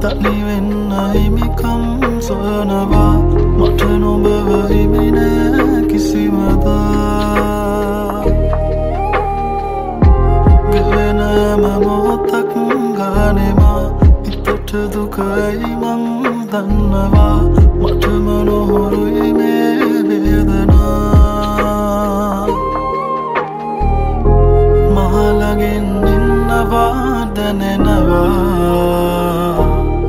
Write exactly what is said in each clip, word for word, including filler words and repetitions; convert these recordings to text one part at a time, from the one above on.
තනි වෙන්න හිමිකම් සොයනවා මට නොබව හිමි නෑ කිසිමදා ගෙවෙන හැම මොහොතක් ගානෙමා හිතට දුකයි මං දන්නවා මටම නොහොරුයි මේ වේදනා මහලගෙන් ඉන්නවා දැනෙනවා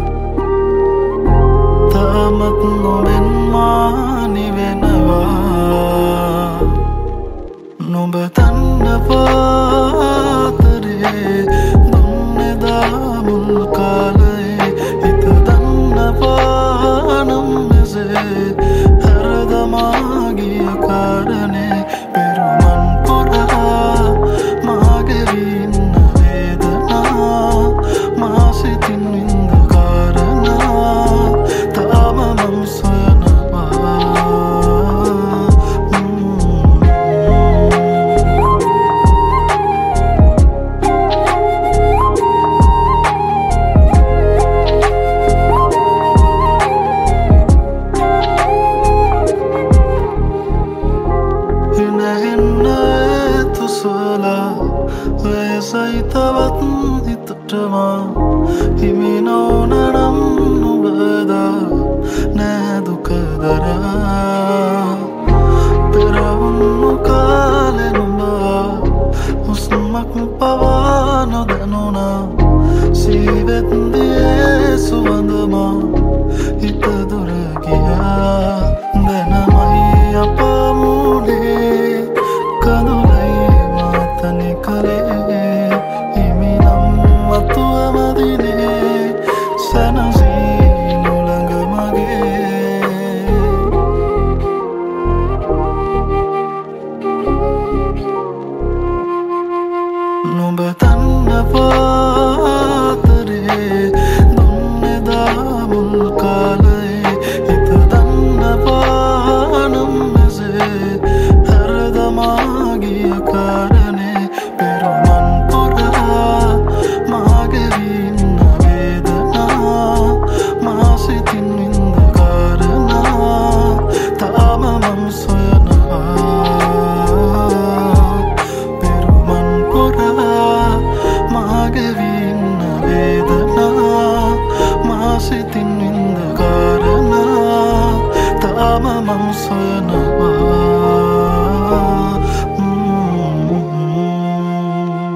තාමත් නොවෙන් මා නිවෙනවා නොබ තන්නවාතරේ දුන්නෙදා මුල් කාලේ හිත දන්නවා නම් මෙසේ හැරදමා ගිය කාරණේ පෙරුමන් පුරා මාගේ ඉන්න වේදනා මා සිතින් විඳ කාරණා තාම මං සොයනවා සයිතවත් හිතටමා හිමි නොවනනම් නුබදා නෑ දුක දරා පෙරවුණු කාලෙ නුඹා හුස්මක් පවා නොදැනුණා සීවෙත්දියේ සුවඳමා හිත දුර ගියා දැනමයි අප මුනේ කඳුලයි මාතනි කලේ නොබ තන්නවාතරේ දුන්නෙදා මුල් කාලේ හිත දන්නවා නම් මෙසේ හැරදමා ගිය කාරණේ පෙරුමන් පුරා මාගේ ඉන්න වේදනා මා සිතින් විඳ කාරණා තාම මං සොයනවා සිතින් විඳ කාරණා තාම මං සොයනවා